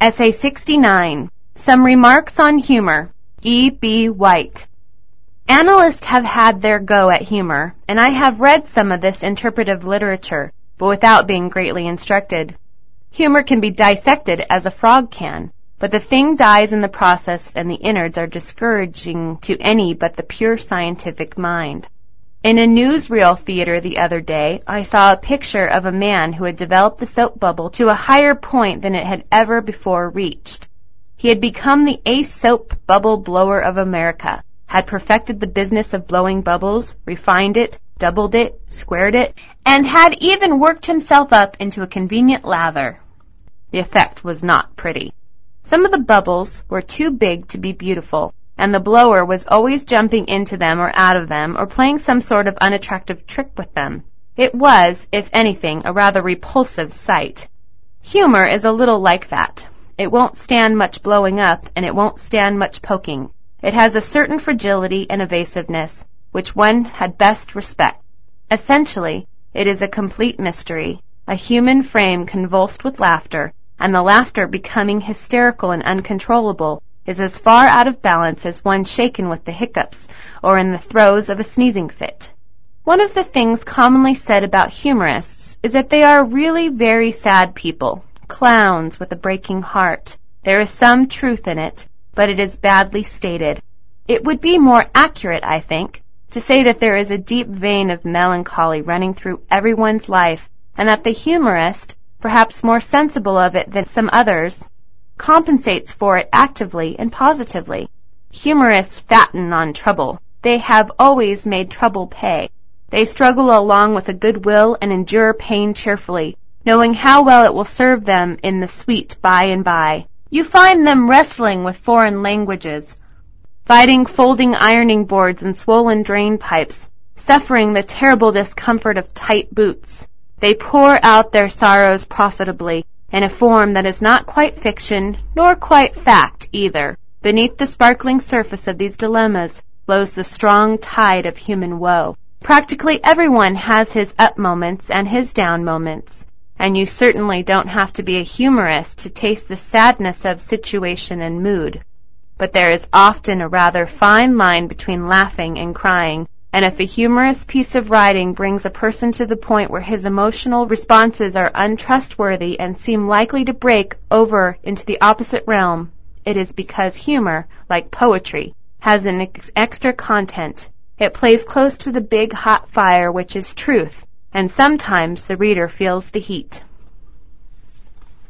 Essay 69. Some Remarks on Humor. E. B. White. Analysts have had their go at humor, and I have read some of this interpretive literature, but without being greatly instructed. Humor can be dissected as a frog can, but the thing dies in the process and the innards are discouraging to any but the pure scientific mind. In a newsreel theater the other day, I saw a picture of a man who had developed the soap bubble to a higher point than it had ever before reached. He had become the ace soap bubble blower of America, had perfected the business of blowing bubbles, refined it, doubled it, squared it, and had even worked himself up into a convenient lather. The effect was not pretty. Some of the bubbles were too big to be beautiful, and the blower was always jumping into them or out of them or playing some sort of unattractive trick with them. It was, if anything, a rather repulsive sight. Humor is a little like that. It won't stand much blowing up, and it won't stand much poking. It has a certain fragility and evasiveness, which one had best respect. Essentially, it is a complete mystery, a human frame convulsed with laughter, and the laughter becoming hysterical and uncontrollable is as far out of balance as one shaken with the hiccups or in the throes of a sneezing fit. One of the things commonly said about humorists is that they are really very sad people, clowns with a breaking heart. There is some truth in it, but it is badly stated. It would be more accurate, I think, to say that there is a deep vein of melancholy running through everyone's life, and that the humorist, perhaps more sensible of it than some others, compensates for it actively and positively. Humorists fatten on trouble. They have always made trouble pay. They struggle along with a good will and endure pain cheerfully, knowing how well it will serve them in the sweet by and by. You find them wrestling with foreign languages, fighting folding ironing boards and swollen drain pipes, suffering the terrible discomfort of tight boots. They pour out their sorrows profitably, in a form that is not quite fiction, nor quite fact either. Beneath the sparkling surface of these dilemmas flows the strong tide of human woe. Practically everyone has his up moments and his down moments, and you certainly don't have to be a humorist to taste the sadness of situation and mood. But there is often a rather fine line between laughing and crying, and if a humorous piece of writing brings a person to the point where his emotional responses are untrustworthy and seem likely to break over into the opposite realm, it is because humor, like poetry, has an extra content. It plays close to the big hot fire which is truth, and sometimes the reader feels the heat.